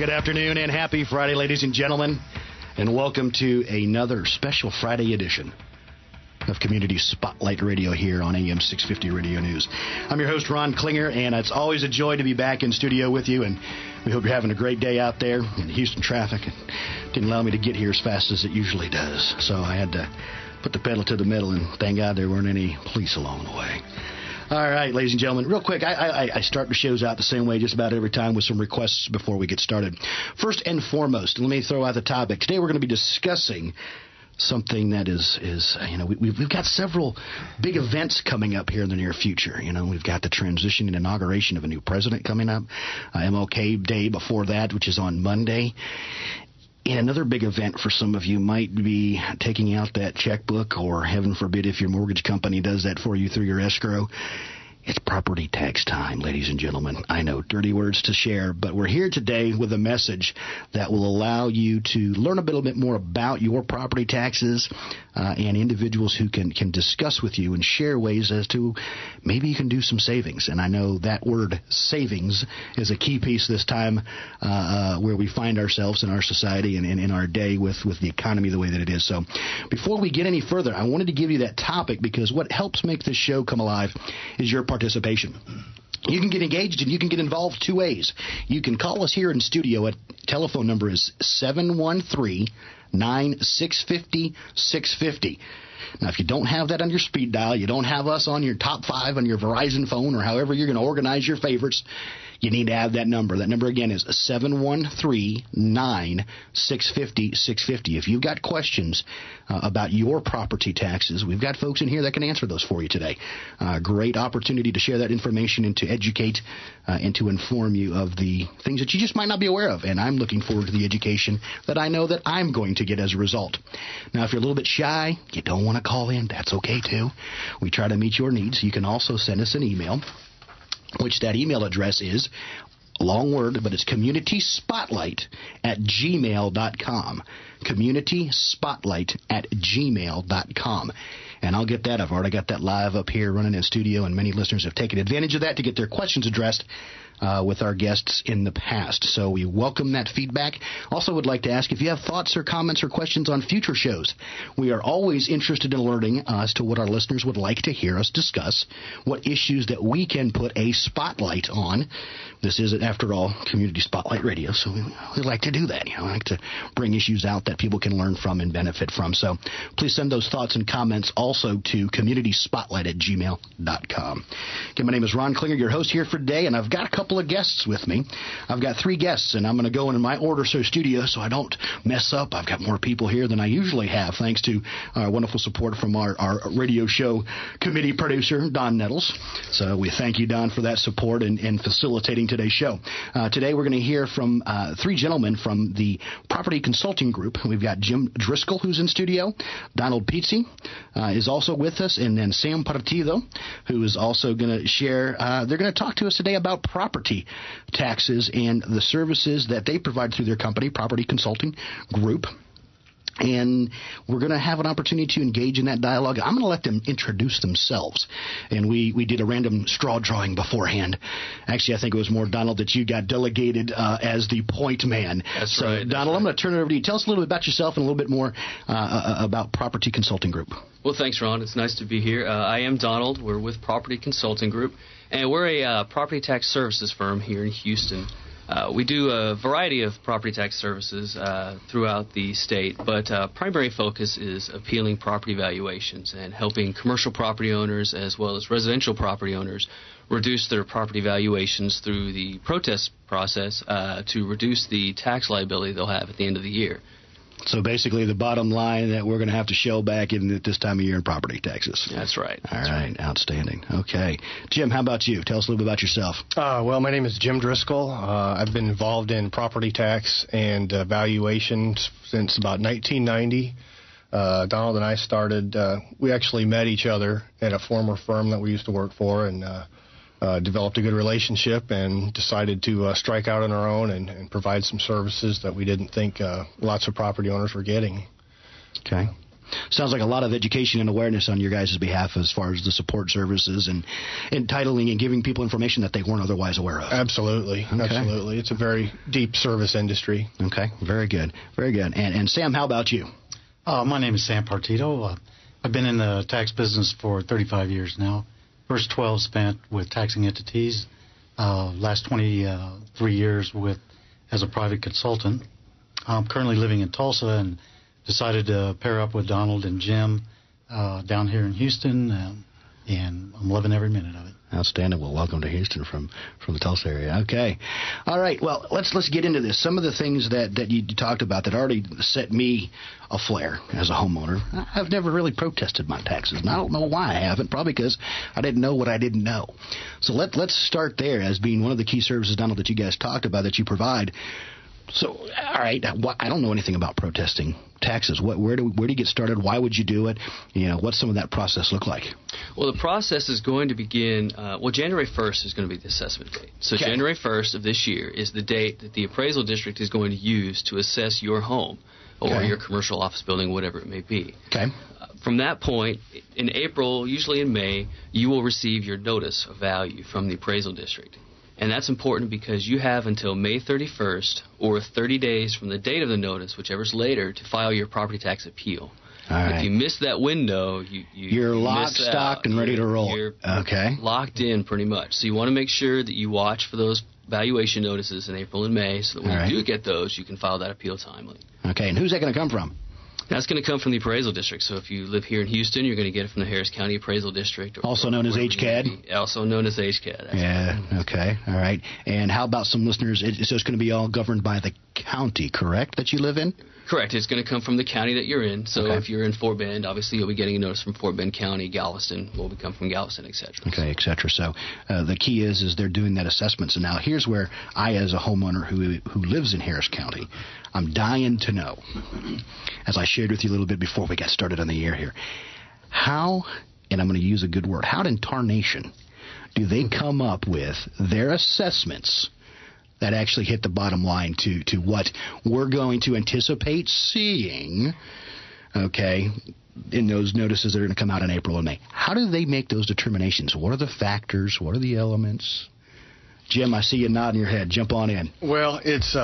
Good afternoon and happy Friday, ladies and gentlemen, and welcome to another special Friday edition of Community Spotlight Radio here on AM 650 Radio News. I'm your host, Ron Klinger, and it's always a joy to be back in studio with you, and we hope you're having a great day out there in Houston traffic. It didn't allow me to get here as fast as it usually does, so I had to put the pedal to the metal, and thank God there weren't any police along the way. All right, ladies and gentlemen, real quick, I start the shows out the same way just about every time with some requests before we get started. First and foremost, let me throw out the topic. Today we're going to be discussing something that is we've got several big events coming up here in the near future. We've got the transition and inauguration of a new president coming up, MLK Day before that, which is on Monday. And another big event for some of you might be taking out that checkbook, or heaven forbid if your mortgage company does that for you through your escrow. It's property tax time, ladies and gentlemen. I know, dirty words to share, but we're here today with a message that will allow you to learn a little bit more about your property taxes and individuals who can discuss with you and share ways as to maybe you can do some savings. And I know that word savings is a key piece this time where we find ourselves in our society and in our day with the economy the way that it is. So before we get any further, I wanted to give you that topic because what helps make this show come alive is your participation. You can get engaged and you can get involved two ways. You can call us here in studio. Telephone number is 713-965-650. Now, if you don't have that on your speed dial, you don't have us on your top 5 on your Verizon phone, or however you're going to organize your favorites, you need to have that number. That number, again, is 713-965-650. If you've got questions about your property taxes, we've got folks in here that can answer those for you today. Great opportunity to share that information and to educate and to inform you of the things that you just might not be aware of. And I'm looking forward to the education that I know that I'm going to get as a result. Now, if you're a little bit shy, you don't want to call in, that's okay, too. We try to meet your needs. You can also send us an email, which that email address is a long word, but it's communityspotlight@gmail.com. communityspotlight@gmail.com. And I'll get that. I've already got that live up here running in studio, and many listeners have taken advantage of that to get their questions addressed with our guests in the past. So we welcome that feedback. Also would like to ask if you have thoughts or comments or questions on future shows. We are always interested in learning as to what our listeners would like to hear us discuss, what issues that we can put a spotlight on. This is, after all, Community Spotlight Radio, so we like to do that. We like to bring issues out that people can learn from and benefit from. So please send those thoughts and comments also to communityspotlight@gmail.com. Again, my name is Ron Klinger, your host here for today, and I've got a couple of guests with me. I've got 3 guests, and I'm going to go in my order studio so I don't mess up. I've got more people here than I usually have, thanks to wonderful support from our radio show committee producer, Don Nettles. So we thank you, Don, for that support and facilitating today's show. Today we're going to hear from 3 gentlemen from the Property Consulting Group. We've got Jim Driscoll, who's in studio. Donald Pizzi is also with us, and then Sam Partido, who is also going to share. They're going to talk to us today about property taxes and the services that they provide through their company, Property Consulting Group. And we're going to have an opportunity to engage in that dialogue. I'm going to let them introduce themselves. And we did a random straw drawing beforehand. Actually, I think it was more, Donald, that you got delegated as the point man. That's so, right. Donald, I'm going to turn it over to you. Tell us a little bit about yourself and a little bit more about Property Consulting Group. Well, thanks, Ron. It's nice to be here. I am Donald. We're with Property Consulting Group, and we're a property tax services firm here in Houston. We do a variety of property tax services throughout the state, but primary focus is appealing property valuations and helping commercial property owners as well as residential property owners reduce their property valuations through the protest process to reduce the tax liability they'll have at the end of the year. So basically the bottom line that we're going to have to shell back in at this time of year in property taxes. That's right. All right. Outstanding. Okay. Jim, how about you? Tell us a little bit about yourself. Well, my name is Jim Driscoll. I've been involved in property tax and valuations since about 1990. Donald and I started, we actually met each other at a former firm that we used to work for, and developed a good relationship and decided to strike out on our own and provide some services that we didn't think lots of property owners were getting. Okay. Sounds like a lot of education and awareness on your guys' behalf as far as the support services and entitling and giving people information that they weren't otherwise aware of. Absolutely. Okay. Absolutely. It's a very deep service industry. Okay, very good. Very good. And Sam, how about you? My name is Sam Partito. I've been in the tax business for 35 years now. First 12 spent with taxing entities. Last 23 years as a private consultant. I'm currently living in Tulsa and decided to pair up with Donald and Jim down here in Houston, and I'm loving every minute of it. Outstanding. Well, welcome to Houston from the Tulsa area. Okay. All right. Well, let's get into this. Some of the things that you talked about that already set me aflare as a homeowner. I've never really protested my taxes, and I don't know why I haven't. Probably because I didn't know what I didn't know. So let's start there as being one of the key services, Donald, that you guys talked about that you provide. So, all right, I don't know anything about protesting taxes. Where do you get started? Why would you do it? What's some of that process look like? Well, the process is going to begin, January 1st is going to be the assessment date. So okay. January 1st of this year is the date that the appraisal district is going to use to assess your home or okay. your commercial office building, whatever it may be. Okay. From that point, in April, usually in May, you will receive your notice of value from the appraisal district. And that's important because you have until May 31st or 30 days from the date of the notice, whichever's later, to file your property tax appeal. All right. If you miss that window, you're locked, stocked, and ready to roll. You're okay. locked in pretty much. So you want to make sure that you watch for those valuation notices in April and May so that when you do get those, you can file that appeal timely. Okay, and who's that going to come from? That's going to come from the appraisal district. So if you live here in Houston, you're going to get it from the Harris County Appraisal District. Also known as HCAD? Also known as HCAD. Yeah, okay, all right. And how about some listeners? So it's going to be all governed by the county, correct, that you live in? Correct. It's going to come from the county that you're in. So if you're in Fort Bend, obviously you'll be getting a notice from Fort Bend County. Galveston will come from Galveston, et cetera. Okay, et cetera. So the key is they're doing that assessment. So now here's where I, as a homeowner who lives in Harris County, I'm dying to know, as I shared with you a little bit before we got started on the air here, how, and I'm going to use a good word, how in tarnation do they come up with their assessments that actually hit the bottom line to what we're going to anticipate seeing, okay, in those notices that are going to come out in April and May? How do they make those determinations? What are the factors? What are the elements? Jim, I see you nodding your head. Jump on in. Well, it's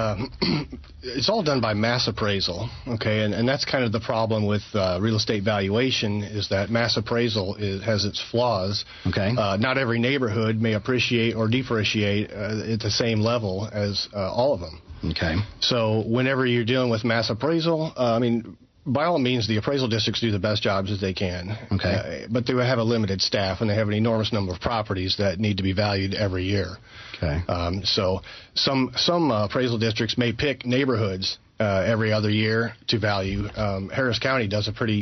all done by mass appraisal, okay, and that's kind of the problem with real estate valuation is that mass appraisal has its flaws. Okay. Not every neighborhood may appreciate or depreciate at the same level as all of them. Okay. So whenever you're dealing with mass appraisal, by all means, the appraisal districts do the best jobs as they can. Okay. But they have a limited staff, and they have an enormous number of properties that need to be valued every year. Okay. So some appraisal districts may pick neighborhoods every other year to value. Harris County does a pretty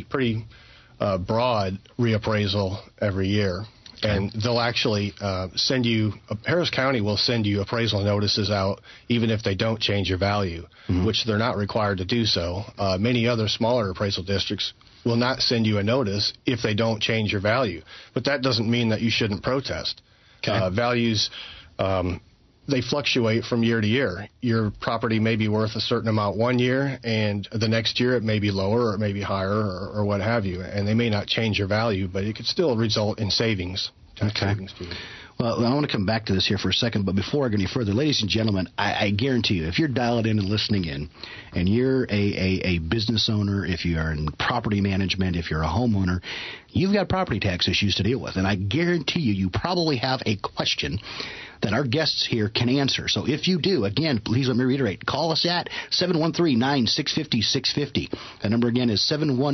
broad reappraisal every year. And they'll actually Harris County will send you appraisal notices out even if they don't change your value, which they're not required to do so. Many other smaller appraisal districts will not send you a notice if they don't change your value. But that doesn't mean that you shouldn't protest. Okay. Values, they fluctuate from year to year. Your property may be worth a certain amount one year, and the next year it may be lower or it may be higher or what have you. And they may not change your value, but it could still result in savings. Savings to you. Well, I want to come back to this here for a second, but before I go any further, ladies and gentlemen, I guarantee you, if you're dialed in and listening in, and you're a business owner, if you're in property management, if you're a homeowner, you've got property tax issues to deal with. And I guarantee you probably have a question that our guests here can answer. So if you do, again, please let me reiterate, call us at 713-965-650. That number again is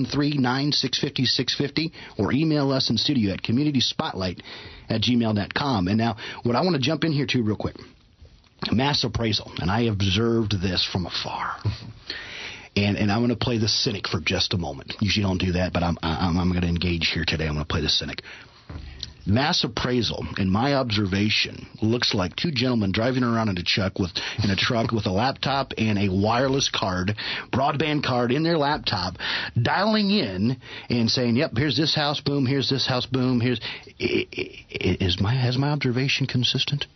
713-965-650, or email us in studio at communityspotlight@gmail.com. And now, what I want to jump in here to real quick, mass appraisal, and I observed this from afar. And I'm going to play the cynic for just a moment. Usually don't do that, but I'm going to engage here today. I'm going to play the cynic. Mass appraisal, in my observation, looks like two gentlemen driving around in a truck with a laptop and a wireless card, broadband card in their laptop, dialing in and saying, "Yep, here's this house, boom. Here's this house, boom. Has my observation consistent?"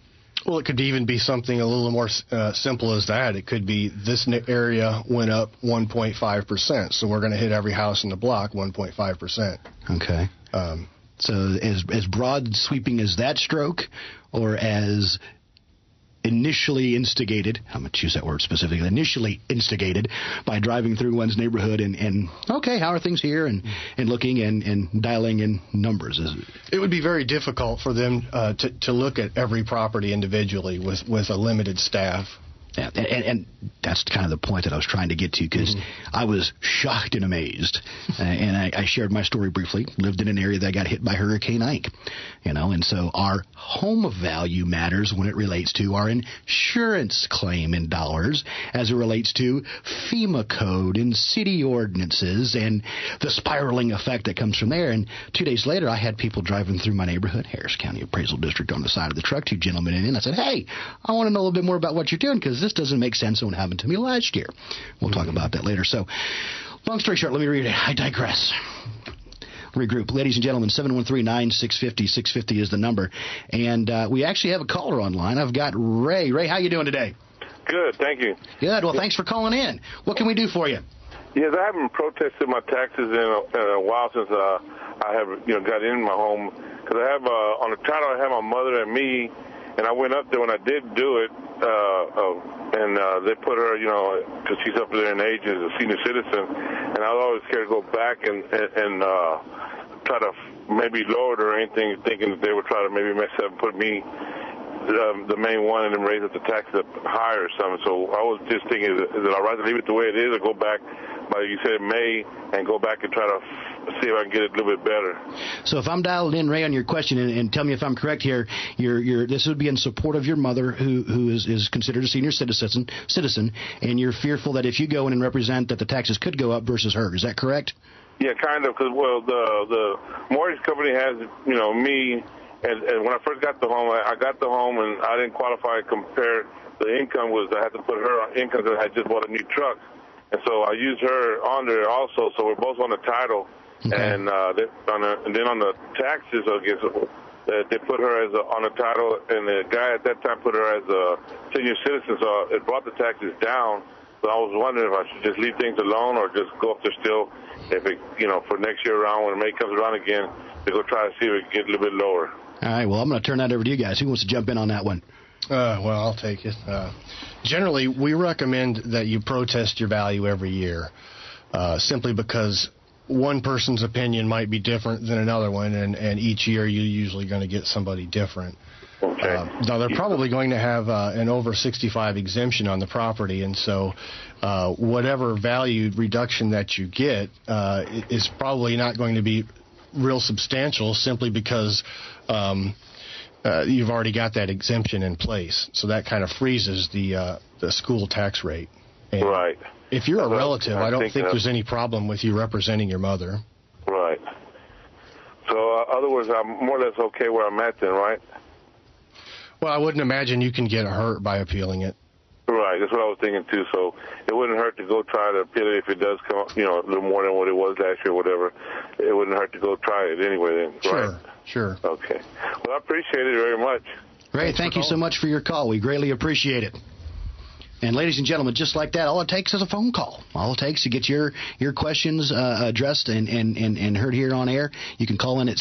Well, it could even be something a little more simple as that. It could be this area went up 1.5%, so we're going to hit every house in the block 1.5%. Okay. So as broad sweeping as that stroke, or as initially instigated, I'm going to choose that word specifically, initially instigated by driving through one's neighborhood and okay, how are things here, and looking and dialing in numbers. It would be very difficult for them to look at every property individually with a limited staff. Yeah, and that's kind of the point that I was trying to get to, because I was shocked and amazed, and I shared my story briefly. Lived in an area that got hit by Hurricane Ike, and so our home value matters when it relates to our insurance claim in dollars, as it relates to FEMA code and city ordinances and the spiraling effect that comes from there. And 2 days later, I had people driving through my neighborhood, Harris County Appraisal District, on the side of the truck, 2 gentlemen in. I said, hey, I want to know a little bit more about what you're doing, because this doesn't make sense on what happened to me last year. We'll talk about that later. So, long story short, let me read it. I digress. Regroup. Ladies and gentlemen, 713-965-6050 is the number. And we actually have a caller online. I've got Ray. Ray, how you doing today? Good, thank you. Good. Well, thanks for calling in. What can we do for you? Yes, I haven't protested my taxes in a while since I have got in my home, because I have on the title I have my mother and me. And I went up there when I did do it, and they put her, because she's up there in age as a senior citizen, and I was always scared to go back and try to maybe lower it or anything, thinking that they would try to maybe mess up and put me the main one and then raise up the taxes up higher or something. So I was just thinking, is it all right to leave it the way it is, or go back, like you said, May, and go back and try to see if I can get it a little bit better. So if I'm dialed in, Ray, on your question, and tell me if I'm correct here, this would be in support of your mother, who is considered a senior citizen, and you're fearful that if you go in and represent, that the taxes could go up versus her. Is that correct? Yeah, kind of, because, well, the mortgage company has, me, and when I first got the home, I got the home, and I didn't qualify compared. The income was, I had to put her on income because I had just bought a new truck. And so I used her on there also, so we're both on the title. Okay. And then on the taxes, I guess, they put her as on the title, and the guy at that time put her as a senior citizen, so it brought the taxes down. So I was wondering if I should just leave things alone or just go up there still, if it, for next year around, when May comes around again, to go try to see if it can get a little bit lower. All right, well, I'm going to turn that over to you guys. Who wants to jump in on that one? Well, I'll take it. Generally, we recommend that you protest your value every year, simply because one person's opinion might be different than another one, and each year you're usually going to get somebody different. Okay. Now, they're probably going to have an over 65 exemption on the property, and so whatever value reduction that you get is probably not going to be real substantial, simply because you've already got that exemption in place. So that kind of freezes the school tax rate. And right. If you're a relative, I don't think there's any problem with you representing your mother. Right. So, in other words, I'm more or less okay where I'm at then, right? Well, I wouldn't imagine you can get hurt by appealing it. Right, that's what I was thinking too. So it wouldn't hurt to go try to appeal it if it does come up, a little more than what it was last year or whatever. It wouldn't hurt to go try it anyway then, right? Sure. Okay. Well, I appreciate it very much. Ray, thank you so much for your call. We greatly appreciate it. And ladies and gentlemen, just like that, all it takes is a phone call. All it takes to get your questions addressed and heard here on air. You can call in at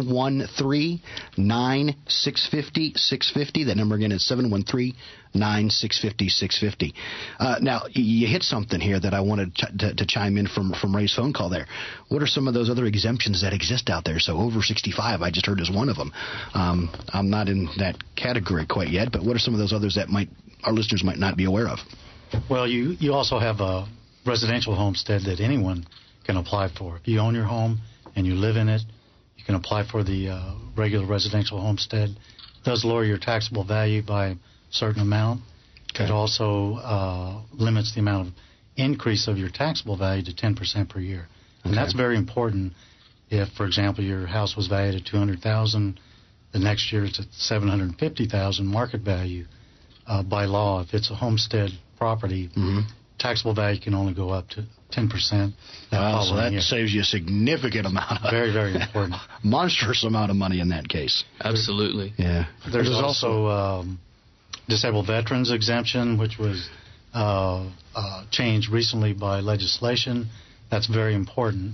713-965-6050. That number again is 713-965-6050. Now, you hit something here that I wanted to chime in from Ray's phone call there. What are some of those other exemptions that exist out there? So over 65, I just heard, is one of them. I'm not in that category quite yet, but what are some of those others that our listeners might not be aware of? Well, you also have a residential homestead that anyone can apply for. If you own your home and you live in it, you can apply for the regular residential homestead. It does lower your taxable value by a certain amount. Okay. It also limits the amount of increase of your taxable value to 10% per year. And that's very important. If, for example, your house was valued at $200,000, the next year it's at $750,000 market value. By law, if it's a homestead property, taxable value can only go up to 10%. So that saves you a significant amount. Very, very important. Monstrous amount of money in that case. Absolutely. Yeah. There's also disabled veterans exemption, which was changed recently by legislation. That's very important.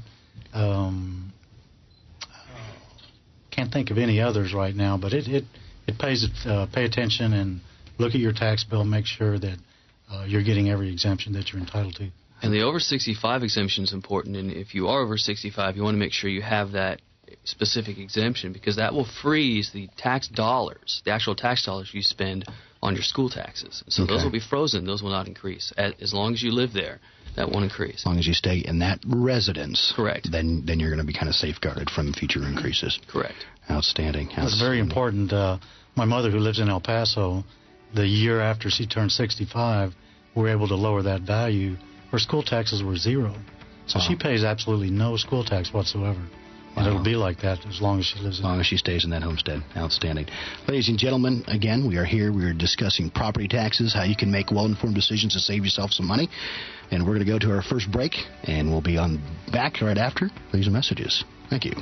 Can't think of any others right now, but it pays pay attention and look at your tax bill, make sure that you're getting every exemption that you're entitled to. And the over 65 exemption is important, and if you are over 65, you want to make sure you have that specific exemption, because that will freeze the tax dollars, the actual tax dollars you spend on your school taxes. So those will be frozen. Those will not increase. As long as you live there, that won't increase. As long as you stay in that residence. Correct. Then you're going to be kind of safeguarded from future increases. Correct. Outstanding. That's very important. My mother, who lives in El Paso, the year after she turned 65, we were able to lower that value. Her school taxes were zero. So she pays absolutely no school tax whatsoever. And it'll be like that as long as she lives in As long as she stays in that homestead. Outstanding. Ladies and gentlemen, again, we are here. We are discussing property taxes, how you can make well-informed decisions to save yourself some money. And we're going to go to our first break, and we'll be on back right after these messages. Thank you.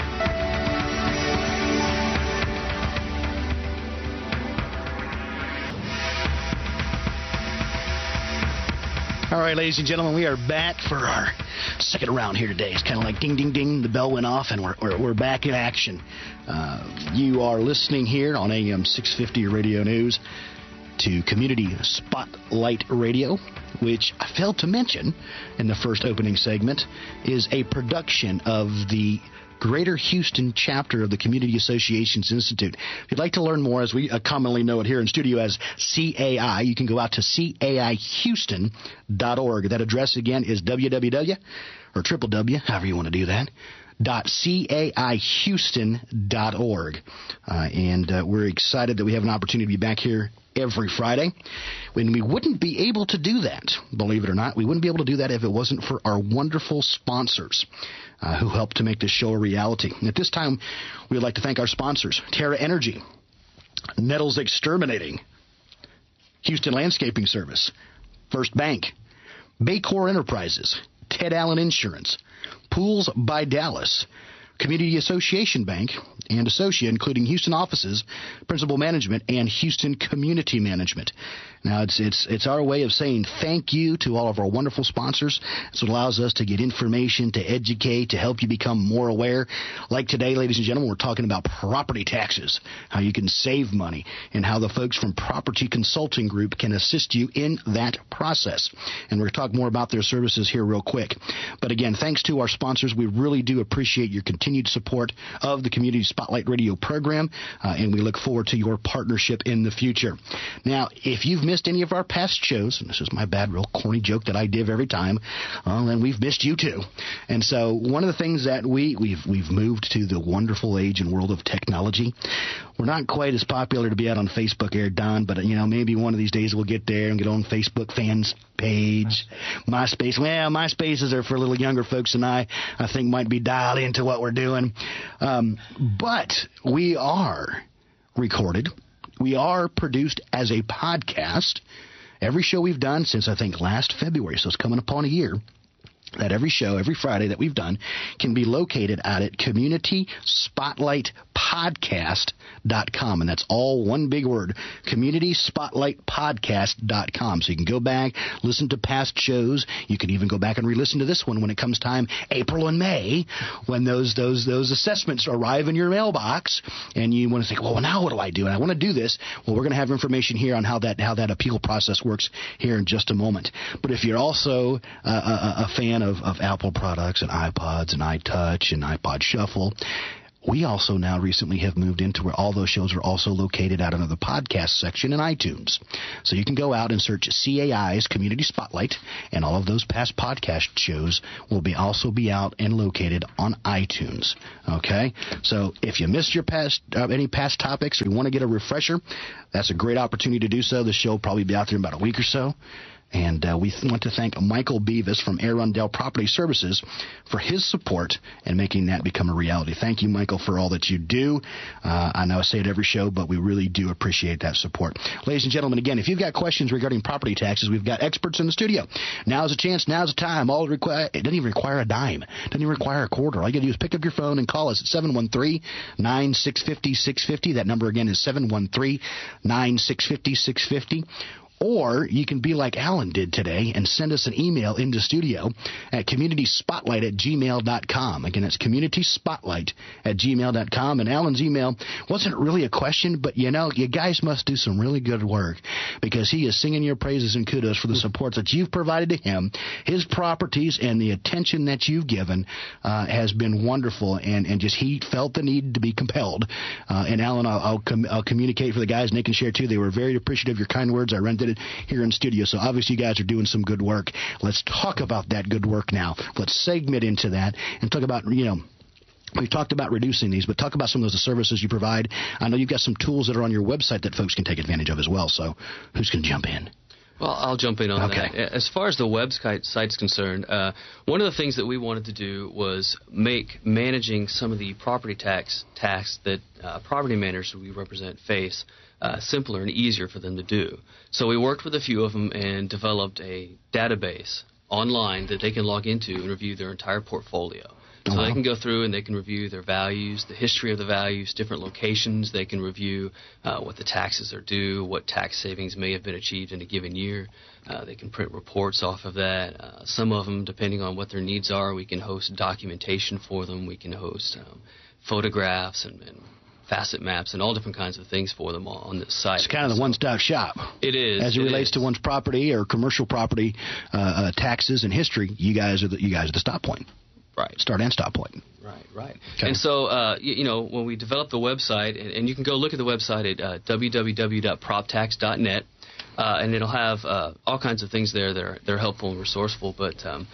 All right, ladies and gentlemen, we are back for our second round here today. It's kind of like ding, ding, ding. The bell went off, and we're back in action. You are listening here on AM 650 Radio News to Community Spotlight Radio, which I failed to mention in the first opening segment, is a production of the Greater Houston chapter of the Community Associations Institute. If you'd like to learn more, as we commonly know it here in studio as CAI, you can go out to CAIHouston.org. That address again is www, or www, however you want to do that, .CAIHouston.org. And we're excited that we have an opportunity to be back here every Friday. When we wouldn't be able to do that, believe it or not, we wouldn't be able to do that if it wasn't for our wonderful sponsors who helped to make this show a reality. And at this time, we'd like to thank our sponsors: Terra Energy, Nettles Exterminating, Houston Landscaping Service, First Bank, Baycor Enterprises, Ted Allen Insurance, Pools by Dallas, Community Association Bank and Associate, including Houston offices, Principal Management, and Houston Community Management. Now, it's our way of saying thank you to all of our wonderful sponsors. It's what allows us to get information, to educate, to help you become more aware. Like today, ladies and gentlemen, we're talking about property taxes, how you can save money, and how the folks from Property Consulting Group can assist you in that process. And we're going to talk more about their services here real quick. But again, thanks to our sponsors. We really do appreciate your continued support of the Community Spotlight Radio program, and we look forward to your partnership in the future. Now, if you've missed any of our past shows, and this is my bad, real corny joke that I give every time, then we've missed you too. And so one of the things that we've moved to the wonderful age and world of technology. We're not quite as popular to be out on Facebook here, Don, but maybe one of these days we'll get there and get on Facebook fans page, MySpace. Well, MySpaces are for little younger folks than I think might be dialed into what we're doing. But we are recorded. We are produced as a podcast. Every show we've done since, I think, last February, so it's coming upon a year, that every show, every Friday that we've done can be located out at CommunitySpotlightPodcast.com. And that's all one big word, CommunitySpotlightPodcast.com. So you can go back, listen to past shows. You can even go back and re-listen to this one when it comes time, April and May, when those assessments arrive in your mailbox. And you want to think, well, now what do I do? And I want to do this. Well, we're going to have information here on how that appeal process works here in just a moment. But if you're also a fan of Apple products and iPods and iTouch and iPod Shuffle, we also now recently have moved into where all those shows are also located out under the podcast section in iTunes. So you can go out and search CAI's Community Spotlight, and all of those past podcast shows will also be out and located on iTunes. Okay? So if you missed your any past topics or you want to get a refresher, that's a great opportunity to do so. The show will probably be out there in about a week or so. And we want to thank Michael Beavis from Arundel Property Services for his support and making that become a reality. Thank you, Michael, for all that you do. I know I say it every show, but we really do appreciate that support. Ladies and gentlemen, again, if you've got questions regarding property taxes, we've got experts in the studio. Now's a chance. Now's the time. It doesn't even require a dime. It doesn't even require a quarter. All you got to do is pick up your phone and call us at 713-965-650. That number again is 713-965-650. Or you can be like Alan did today and send us an email into studio at communityspotlight@gmail.com. Again, that's communityspotlight@gmail.com. And Alan's email wasn't really a question, but, you guys must do some really good work because he is singing your praises and kudos for the support that you've provided to him. His properties and the attention that you've given has been wonderful, and just he felt the need to be compelled. And, Alan, I'll communicate for the guys, and they can share, too. They were very appreciative of your kind words. I rented here in studio. So obviously you guys are doing some good work. Let's talk about that good work now. Let's segment into that and talk about, we've talked about reducing these, but talk about some of those services you provide. I know you've got some tools that are on your website that folks can take advantage of as well. So who's going to jump in? Well, I'll jump in on that. As far as the website's concerned, one of the things that we wanted to do was make managing some of the property tax that property managers we represent face simpler and easier for them to do. So we worked with a few of them and developed a database online that they can log into and review their entire portfolio. So they can go through and they can review their values, the history of the values, different locations. They can review what the taxes are due, what tax savings may have been achieved in a given year. They can print reports off of that. Some of them, depending on what their needs are, we can host documentation for them. We can host photographs and facet maps and all different kinds of things for them on this site. It's kind of the one-stop shop. It is. As it relates to one's property or commercial property taxes and history, you guys are the stop point. Right. Start and stop point. Right. Okay. And so, when we developed the website, and you can go look at the website at www.proptax.net, and it'll have all kinds of things there that are helpful and resourceful, but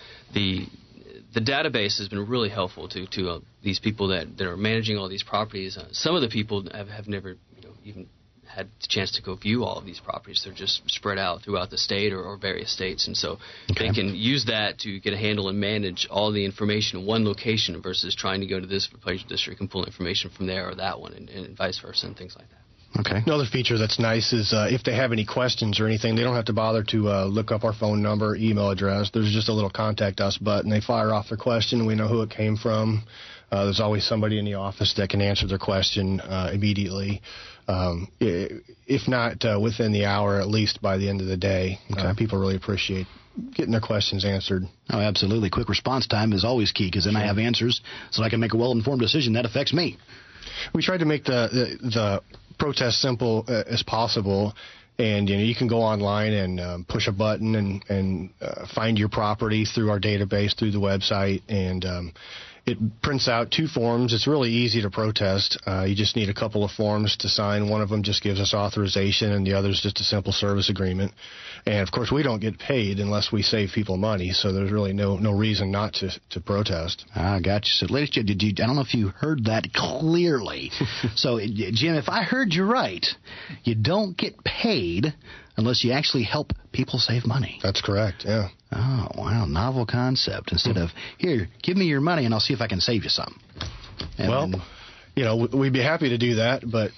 the database has been really helpful to these people that are managing all these properties. Some of the people have never even had the chance to go view all of these properties. They're just spread out throughout the state or various states, and so they can use that to get a handle and manage all the information in one location versus trying to go to this district and pull information from there or that one, and vice versa and things like that. Okay. Another feature that's nice is if they have any questions or anything, they don't have to bother to look up our phone number, email address. There's just a little contact us button. They fire off their question. We know who it came from. There's always somebody in the office that can answer their question immediately. If not within the hour, at least by the end of the day. Okay. People really appreciate getting their questions answered. Oh, absolutely. Quick response time is always key because then I have answers so I can make a well-informed decision that affects me. We tried to make the protest simple as possible, and you can go online and push a button and find your property through our database, through the website, and it prints out 2 forms. It's really easy to protest. You just need a couple of forms to sign. One of them just gives us authorization, and the other is just a simple service agreement. And, of course, we don't get paid unless we save people money, so there's really no reason not to protest. I got you. So, ladies and gentlemen, I don't know if you heard that clearly. So, Jim, if I heard you right, you don't get paid unless you actually help people save money. That's correct, yeah. Oh, wow, novel concept. Instead of, here, give me your money and I'll see if I can save you some. And we'd be happy to do that, but,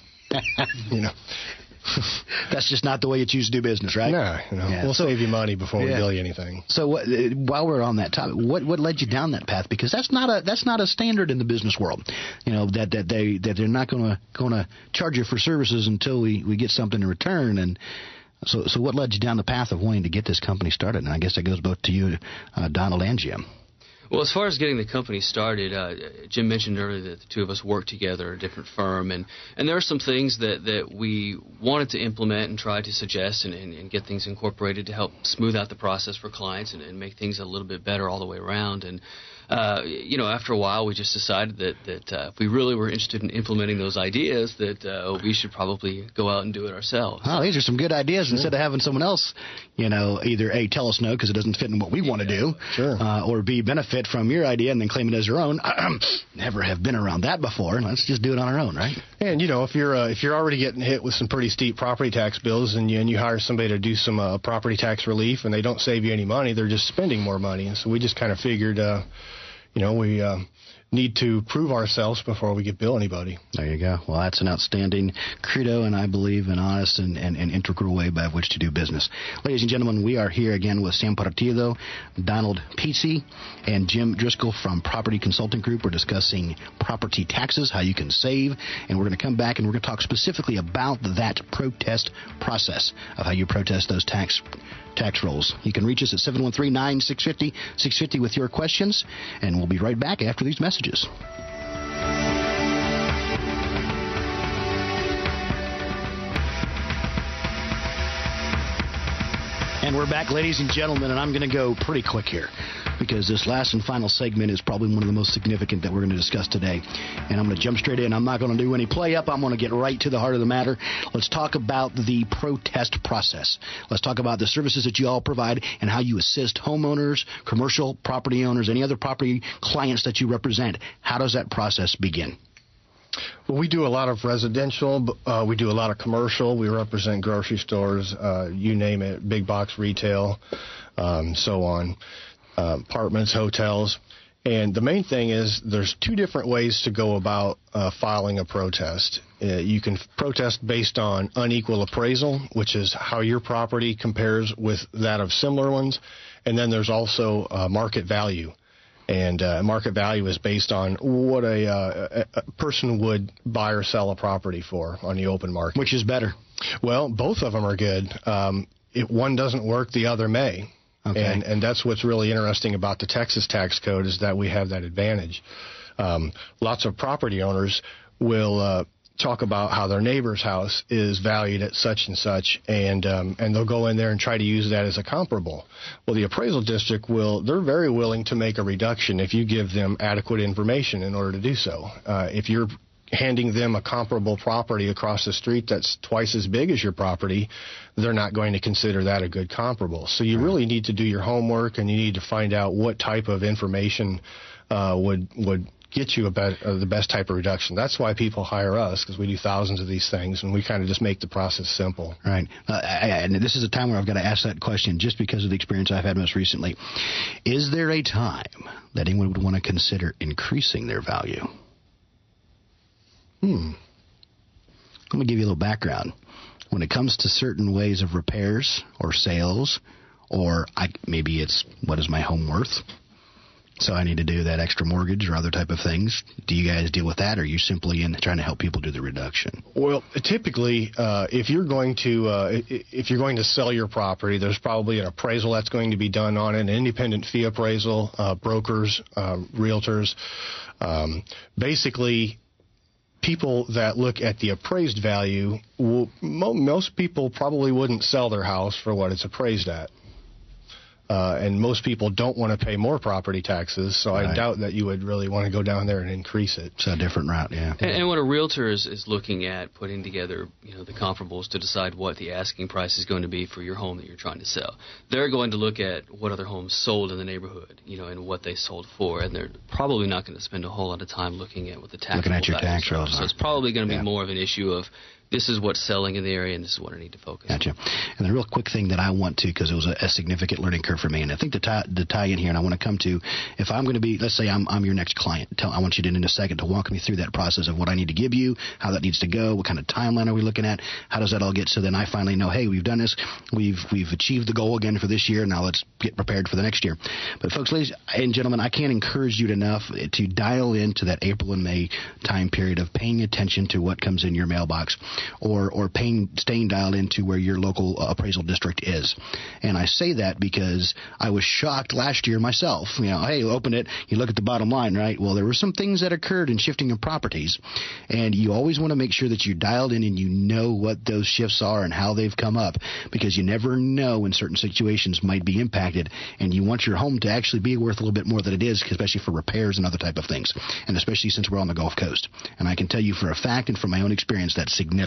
that's just not the way you choose to do business, right? No, we'll save you money before we bill you anything. So while we're on that topic, what led you down that path? Because that's not a standard in the business world. That they're not going to charge you for services until we get something in return. And so what led you down the path of wanting to get this company started? And I guess that goes both to you, Donald and Jim. Well, as far as getting the company started, Jim mentioned earlier that the two of us worked together at a different firm, and there are some things that we wanted to implement and try to suggest and get things incorporated to help smooth out the process for clients and make things a little bit better all the way around. And after a while, we just decided that if we really were interested in implementing those ideas, that we should probably go out and do it ourselves. Oh, these are some good ideas. Instead of having someone else, either A, tell us no because it doesn't fit in what we want to do, or B, benefit from your idea and then claim it as your own. Never have been around that before. Let's just do it on our own, right? And, if you're already getting hit with some pretty steep property tax bills and you hire somebody to do some property tax relief and they don't save you any money, they're just spending more money. And so we just kind of figured, we need to prove ourselves before we bill anybody. There you go. Well, that's an outstanding credo, and I believe an honest and integral way by which to do business. Ladies and gentlemen, we are here again with Sam Partido, Donald Pizzi, and Jim Driscoll from Property Consulting Group. We're discussing property taxes, how you can save, and we're going to come back and we're going to talk specifically about that protest process of how you protest those tax rolls. You can reach us at 713-9-650-650 with your questions, and we'll be right back after these messages. And we're back, ladies and gentlemen, and I'm going to go pretty quick here because this last and final segment is probably one of the most significant that we're going to discuss today. And I'm going to jump straight in. I'm not going to do any play-up. I'm going to get right to the heart of the matter. Let's talk about the protest process. Let's talk about the services that you all provide and how you assist homeowners, commercial property owners, any other property clients that you represent. How does that process begin? Well, we do a lot of residential. We do a lot of commercial. We represent grocery stores, you name it, big box retail, so on, apartments, hotels. And the main thing is there's two different ways to go about filing a protest. You can protest based on unequal appraisal, which is how your property compares with that of similar ones. And then there's also market value. And market value is based on what a person would buy or sell a property for on the open market. Which is better? Well, both of them are good. If one doesn't work, the other may. Okay. And that's what's really interesting about the Texas tax code is that we have that advantage. Lots of property owners will talk about how their neighbor's house is valued at such and such, and they'll go in there and try to use that as a comparable. Well, the appraisal district they're very willing to make a reduction if you give them adequate information in order to do so. If you're handing them a comparable property across the street that's twice as big as your property, they're not going to consider that a good comparable. So you really need to do your homework, and you need to find out what type of information would get you the best type of reduction. That's why people hire us, because we do thousands of these things, and we kind of just make the process simple. Right. And this is a time where I've got to ask that question just because of the experience I've had most recently. Is there a time that anyone would want to consider increasing their value? Let me give you a little background. When it comes to certain ways of repairs or sales, or maybe it's what is my home worth? So I need to do that extra mortgage or other type of things. Do you guys deal with that, or are you simply trying to help people do the reduction? Well, typically, if you're going to sell your property, there's probably an appraisal that's going to be done on it, an independent fee appraisal, brokers, realtors. Basically, people that look at the appraised value, most people probably wouldn't sell their house for what it's appraised at. And most people don't want to pay more property taxes, so right. I doubt that you would really want to go down there and increase it. It's a different route, yeah. And what a realtor is looking at, putting together, the comparables to decide what the asking price is going to be for your home that you're trying to sell. They're going to look at what other homes sold in the neighborhood, and what they sold for, and they're probably not going to spend a whole lot of time looking at what the tax looking at your tax rolls. So it's probably going to be more of an issue of this is what's selling in the area, and this is what I need to focus on. Gotcha. And the real quick thing that I want to, because it was a significant learning curve for me, and I think the tie in here, and I want to come to, if I'm going to be, let's say I'm your next client, I want you to, in a second, to walk me through that process of what I need to give you, how that needs to go, what kind of timeline are we looking at, how does that all get, so then I finally know, hey, we've done this, we've achieved the goal again for this year, now let's get prepared for the next year. But folks, ladies and gentlemen, I can't encourage you enough to dial into that April and May time period of paying attention to what comes in your mailbox, or staying dialed into where your local appraisal district is. And I say that because I was shocked last year myself. Hey, you open it, you look at the bottom line, right? Well, there were some things that occurred in shifting of properties, and you always want to make sure that you're dialed in and you know what those shifts are and how they've come up, because you never know when certain situations might be impacted, and you want your home to actually be worth a little bit more than it is, especially for repairs and other type of things, and especially since we're on the Gulf Coast. And I can tell you for a fact and from my own experience that's significant.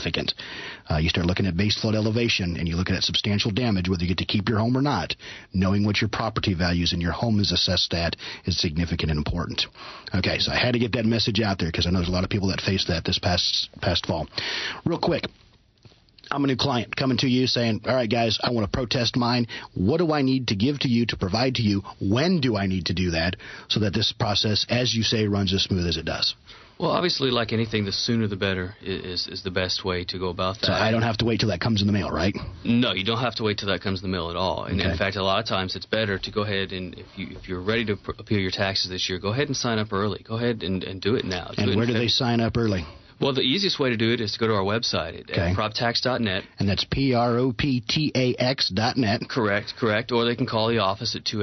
significant. You start looking at base flood elevation, and you look at substantial damage, whether you get to keep your home or not. Knowing what your property values and your home is assessed at is significant and important. Okay, so I had to get that message out there because I know there's a lot of people that faced that this past fall. Real quick, I'm a new client coming to you saying, all right, guys, I want to protest mine. What do I need to give to you to provide to you? When do I need to do that so that this process, as you say, runs as smooth as it does? Well, obviously, like anything, the sooner the better is the best way to go about that. So I don't have to wait till that comes in the mail, right? No, you don't have to wait till that comes in the mail at all. And okay. In fact, a lot of times it's better to go ahead and if you're ready to appeal your taxes this year, go ahead and sign up early. Go ahead and do it now. And where do they sign up early? Well, the easiest way to do it is to go to our website at proptax.net. And that's proptax.net. Correct. Or they can call the office at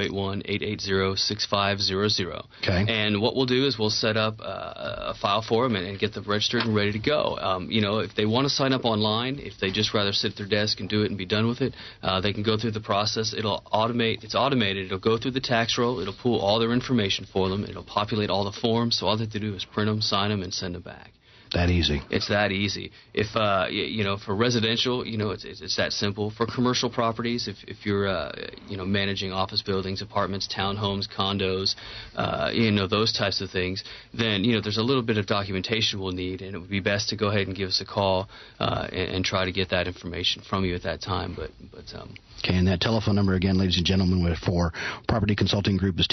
281-880-6500. Okay. And what we'll do is we'll set up a file for them and get them registered and ready to go. If they want to sign up online, if they just rather sit at their desk and do it and be done with it, they can go through the process. It's automated. It'll go through the tax roll. It'll pull all their information for them. It'll populate all the forms. So all they have to do is print them, sign them, and send them back. That easy. It's that easy. If for residential, it's that simple. For commercial properties, if you're managing office buildings, apartments, townhomes, condos, those types of things, then there's a little bit of documentation we'll need, and it would be best to go ahead and give us a call and try to get that information from you at that time. Okay, and that telephone number again, ladies and gentlemen, for Property Consulting Group is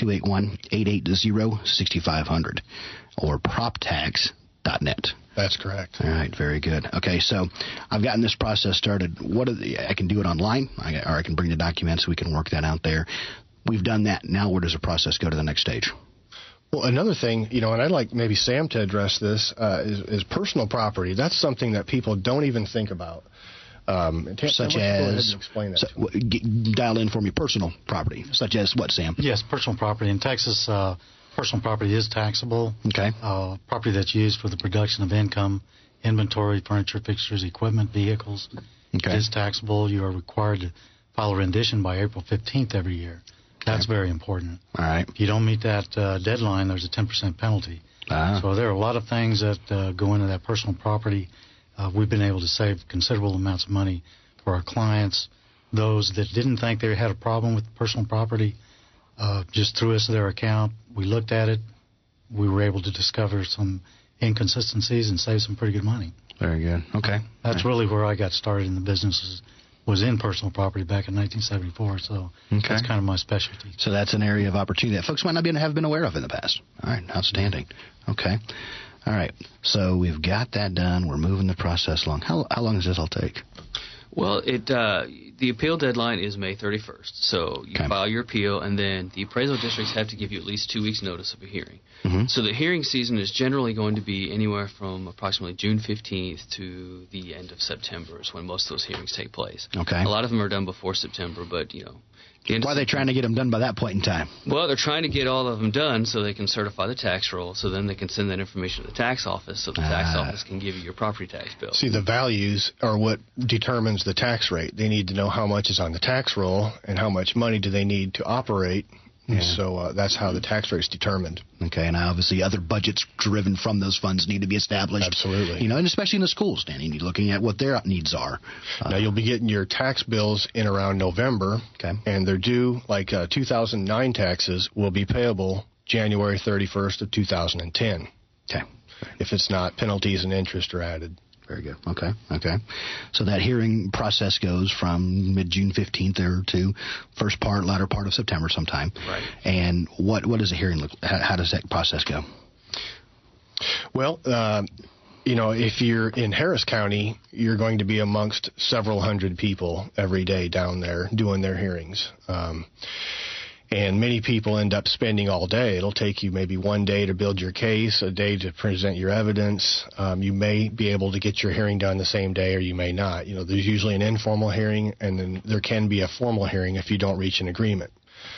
281-880-6500 or proptax.net. That's correct. All right, very good. Okay, so I've gotten this process started. I can do it online, or I can bring the documents. We can work that out there. We've done that. Now where does the process go to the next stage? Well, another thing, and I'd like maybe Sam to address this, is personal property. That's something that people don't even think about. Such as, explain that dial in for me, personal property. Such as what, Sam? Yes, personal property. In Texas, personal property is taxable. Okay. Property that's used for the production of income, inventory, furniture, fixtures, equipment, vehicles is taxable. You are required to file a rendition by April 15th every year. That's very important. All right. If you don't meet that deadline, there's a 10% penalty. So there are a lot of things that go into that personal property. We've been able to save considerable amounts of money for our clients. Those that didn't think they had a problem with personal property just threw us their account. We looked at it. We were able to discover some inconsistencies and save some pretty good money. Very good. Okay. That's really where I got started in the business, was in personal property back in 1974. So that's kind of my specialty. So that's an area of opportunity that folks might not have been aware of in the past. All right. Outstanding. Okay. All right. So we've got that done. We're moving the process along. How long does this all take? Well, the appeal deadline is May 31st. So you file your appeal, and then the appraisal districts have to give you at least 2 weeks' notice of a hearing. Mm-hmm. So the hearing season is generally going to be anywhere from approximately June 15th to the end of September is when most of those hearings take place. Okay. A lot of them are done before September, but, why are they trying to get them done by that point in time? Well, they're trying to get all of them done so they can certify the tax roll, so then they can send that information to the tax office so the tax office can give you your property tax bill. See, the values are what determines the tax rate. They need to know how much is on the tax roll and how much money do they need to operate. Yeah. So that's how the tax rate is determined. Okay, and obviously other budgets driven from those funds need to be established. Absolutely. And especially in the schools, Danny, looking at what their needs are. Now, you'll be getting your tax bills in around November, and they're due, 2009 taxes will be payable January 31st of 2010. Okay. If it's not, penalties and interest are added. Very good. Okay. So that hearing process goes from mid-June 15th there to latter part of September sometime. Right. And what does the hearing look? How does that process go? Well, if you're in Harris County, you're going to be amongst several hundred people every day down there doing their hearings. And many people end up spending all day. It'll take you maybe 1 day to build your case, a day to present your evidence. You may be able to get your hearing done the same day, or you may not. There's usually an informal hearing, and then there can be a formal hearing if you don't reach an agreement.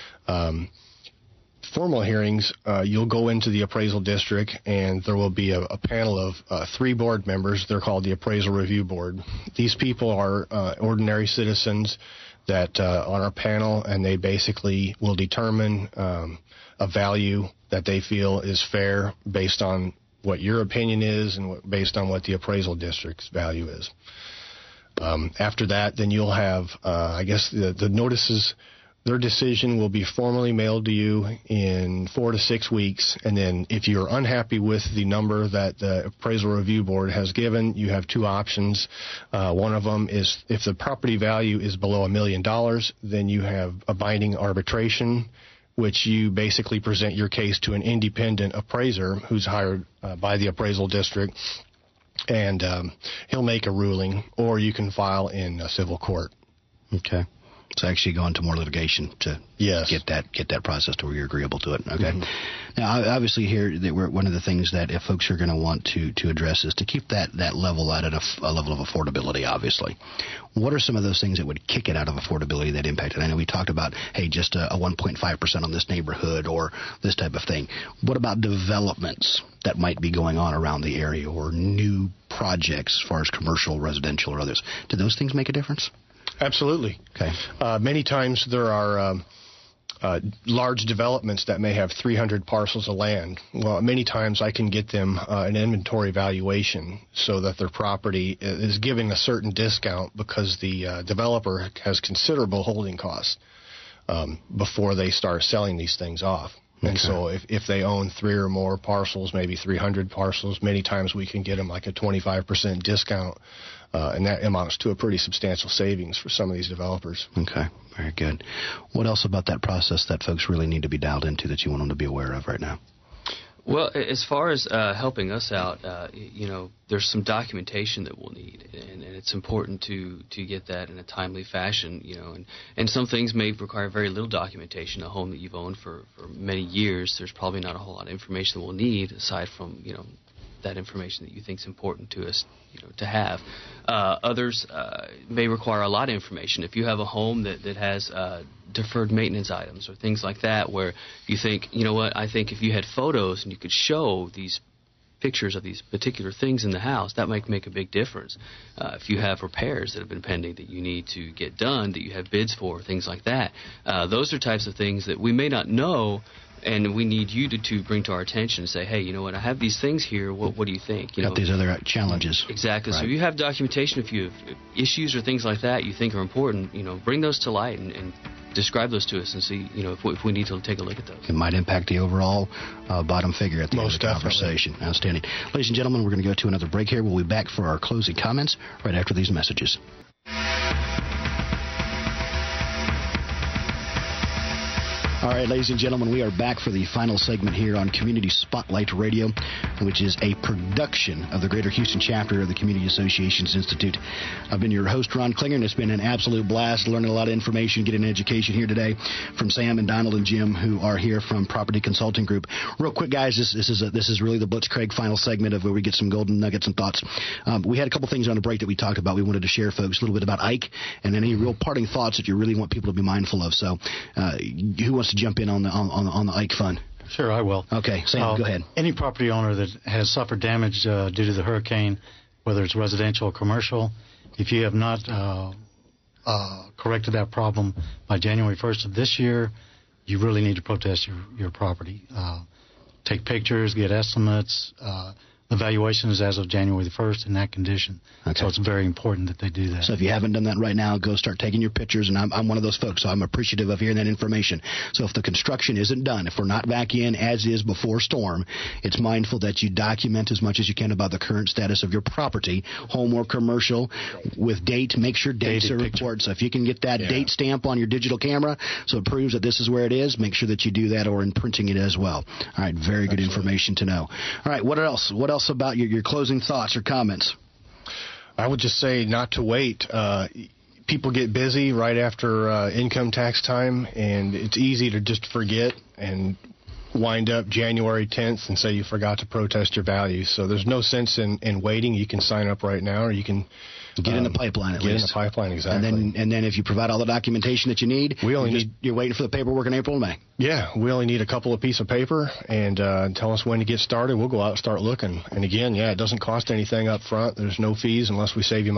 Formal hearings, you'll go into the appraisal district, and there will be a panel of 3 board members. They're called the Appraisal Review Board. These people are ordinary citizens that on our panel, and they basically will determine a value that they feel is fair based on what your opinion is and based on what the appraisal district's value is. After that, then you'll have, the notices. Their decision will be formally mailed to you in 4 to 6 weeks, and then if you're unhappy with the number that the Appraisal Review Board has given, you have 2 options. One of them is if the property value is below $1 million, then you have a binding arbitration, which you basically present your case to an independent appraiser who's hired by the appraisal district, and he'll make a ruling, or you can file in a civil court. Okay. So actually go into more litigation to get that process to where you're agreeable to it. Okay. Mm-hmm. Now, obviously here, one of the things that if folks are going to want to address is to keep that level at a level of affordability, obviously. What are some of those things that would kick it out of affordability that impact it? I know we talked about, hey, just a 1.5% on this neighborhood or this type of thing. What about developments that might be going on around the area or new projects as far as commercial, residential, or others? Do those things make a difference? Absolutely. Okay. Many times there are large developments that may have 300 parcels of land. Well, many times I can get them an inventory valuation so that their property is giving a certain discount because the developer has considerable holding costs before they start selling these things off. Okay. And so if they own 3 or more parcels, maybe 300 parcels, many times we can get them like a 25% discount. And that amounts to a pretty substantial savings for some of these developers. Okay, very good. What else about that process that folks really need to be dialed into that you want them to be aware of right now? Well, as far as helping us out, there's some documentation that we'll need, and it's important to get that in a timely fashion, and some things may require very little documentation. A home that you've owned for many years, there's probably not a whole lot of information that we'll need aside from, that information that you think is important to us, to have. Others may require a lot of information. If you have a home that has deferred maintenance items or things like that, where you think, I think if you had photos and you could show these pictures of these particular things in the house, that might make a big difference. If you have repairs that have been pending that you need to get done, that you have bids for, things like that, those are types of things that we may not know. And we need you to bring to our attention and say, hey, you know what, I have these things here. What do you think? Got these other challenges. Exactly. Right. So if you have documentation, if you have issues or things like that you think are important, bring those to light and describe those to us and see, if we need to take a look at those. It might impact the overall bottom figure at the end of the conversation. Outstanding. Ladies and gentlemen, we're going to go to another break here. We'll be back for our closing comments right after these messages. All right, ladies and gentlemen, we are back for the final segment here on Community Spotlight Radio, which is a production of the Greater Houston chapter of the Community Associations Institute. I've been your host, Ron Klinger, and it's been an absolute blast learning a lot of information, getting an education here today from Sam and Donald and Jim, who are here from Property Consulting Group. Real quick, guys, this is really the Blitzkrieg final segment of where we get some golden nuggets and thoughts. We had a couple things on the break that we talked about. We wanted to share, folks, a little bit about Ike and any real parting thoughts that you really want people to be mindful of. So who wants to jump in on the Ike Fund? Sure, I will. Okay, Sam, go ahead. Any property owner that has suffered damage due to the hurricane, whether it's residential or commercial, if you have not corrected that problem by January 1st of this year, you really need to protest your property. Take pictures, get estimates. The valuation is as of January the 1st in that condition. Okay. So it's very important that they do that. So if you haven't done that right now, go start taking your pictures. And I'm one of those folks, so I'm appreciative of hearing that information. So if the construction isn't done, if we're not back in as is before storm, it's mindful that you document as much as you can about the current status of your property, home or commercial, with date. Make sure dates are reported. So if you can get that date stamp on your digital camera so it proves that this is where it is, make sure that you do that, or in printing it as well. All right, very good information to know. All right, what else? What else about your closing thoughts or comments? I would just say not to wait. People get busy right after income tax time, and it's easy to just forget and wind up January 10th and say you forgot to protest your value. So there's no sense in waiting. You can sign up right now, or you can get in the pipeline at least. Get in the pipeline, exactly. And then if you provide all the documentation that you need, you're waiting for the paperwork in April and May. Yeah, we only need a couple of pieces of paper, and tell us when to get started. We'll go out and start looking. And again, it doesn't cost anything up front. There's no fees unless we save you money.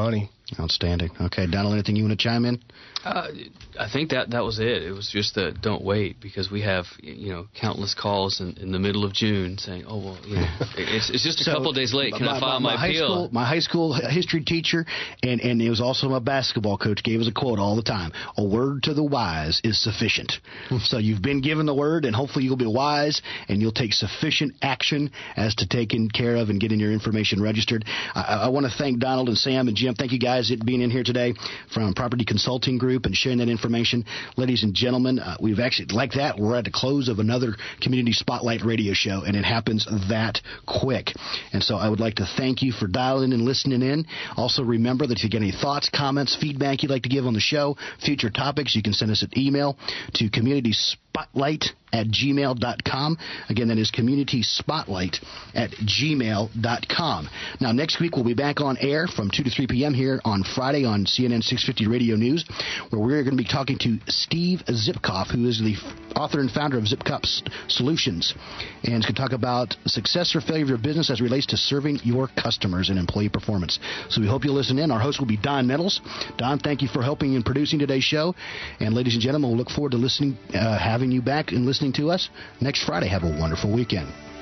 Outstanding. Okay, Donald, anything you want to chime in? I think that was it. It was just that don't wait, because we have countless calls in the middle of June saying, oh well, it's just a couple of days late. Can I file my appeal? My high school history teacher and it was also my basketball coach gave us a quote all the time: "A word to the wise is sufficient." So you've been given the word, and hopefully you'll be wise and you'll take sufficient action as to taking care of and getting your information registered. I want to thank Donald and Sam and Jim. Thank you guys for being in here today from Property Consulting Group and sharing that information. Ladies and gentlemen, we've actually, like that, we're at the close of another Community Spotlight radio show, and it happens that quick. And so I would like to thank you for dialing and listening in. Also, remember that if you get any thoughts, comments, feedback you'd like to give on the show, future topics, you can send us an email to communityspotlight@gmail.com. Again, that is communityspotlight@gmail.com. Now, next week we'll be back on air from 2 to 3 p.m. here on Friday on CNN 650 Radio News, where we're going to be talking to Steve Zipkoff, who is the author and founder of Zipkoff Solutions, and he's going to talk about success or failure of your business as it relates to serving your customers and employee performance. So we hope you'll listen in. Our host will be Don Nettles. Don, thank you for helping and producing today's show. And ladies and gentlemen, we'll look forward to having you back and listening to us next Friday. Have a wonderful weekend.